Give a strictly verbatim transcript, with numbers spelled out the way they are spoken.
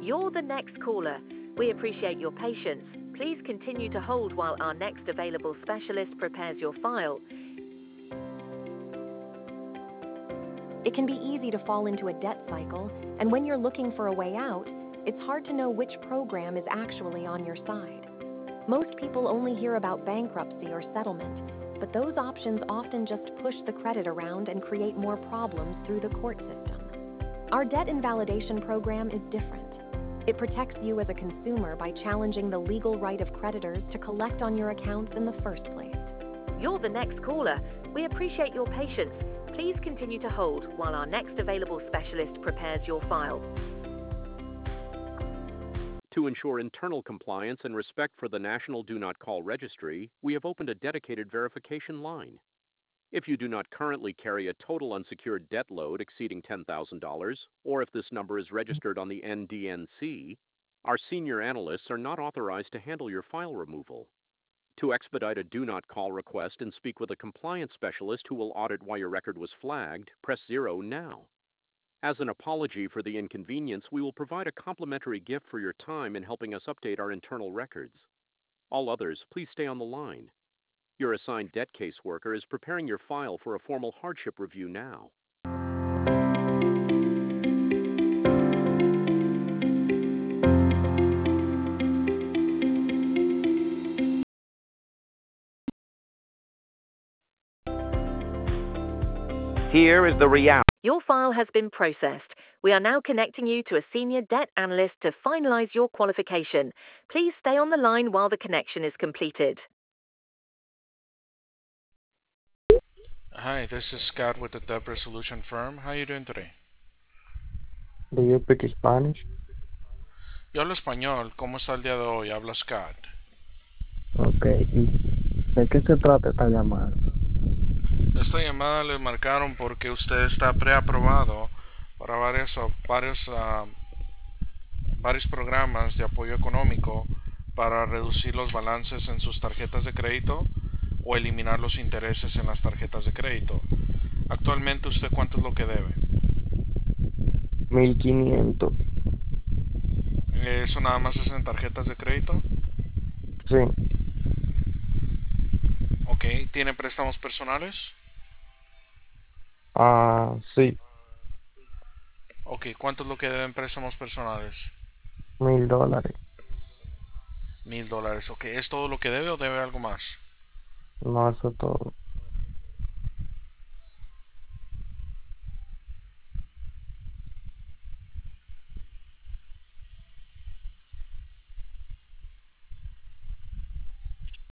You're the next caller. We appreciate your patience. Please continue to hold while our next available specialist prepares your file. It can be easy to fall into a debt cycle, and when you're looking for a way out, it's hard to know which program is actually on your side. Most people only hear about bankruptcy or settlement, but those options often just push the credit around and create more problems through the court system. Our debt invalidation program is different. It protects you as a consumer by challenging the legal right of creditors to collect on your accounts in the first place. You're the next caller. We appreciate your patience. Please continue to hold while our next available specialist prepares your file. To ensure internal compliance and respect for the National Do Not Call Registry, we have opened a dedicated verification line. If you do not currently carry a total unsecured debt load exceeding ten thousand dollars, or if this number is registered on the N D N C, our senior analysts are not authorized to handle your file removal. To expedite a Do Not Call request and speak with a compliance specialist who will audit why your record was flagged, press zero now. As an apology for the inconvenience, we will provide a complimentary gift for your time in helping us update our internal records. All others, please stay on the line. Your assigned debt caseworker is preparing your file for a formal hardship review now. Here is the reality. Your file has been processed. We are now connecting you to a senior debt analyst to finalize your qualification. Please stay on the line while the connection is completed. Hi, this is Scott with the Debt Resolution Firm. How are you doing today? Do you speak Spanish? Yo hablo español. ¿Cómo está el día de hoy? Habla Scott. Ok. ¿Y de qué se trata esta llamada? Esta llamada le marcaron porque usted está preaprobado para varios, varios, uh, varios programas de apoyo económico para reducir los balances en sus tarjetas de crédito o eliminar los intereses en las tarjetas de crédito. Actualmente, ¿usted cuánto es lo que debe? mil quinientos. ¿Eso nada más es en tarjetas de crédito? Sí. Ok, ¿tiene préstamos personales? Ah, sí. Ok, ¿cuánto es lo que deben préstamos personales? Mil dólares. Mil dólares, ok. ¿Es todo lo que debe o debe algo más? No, eso todo.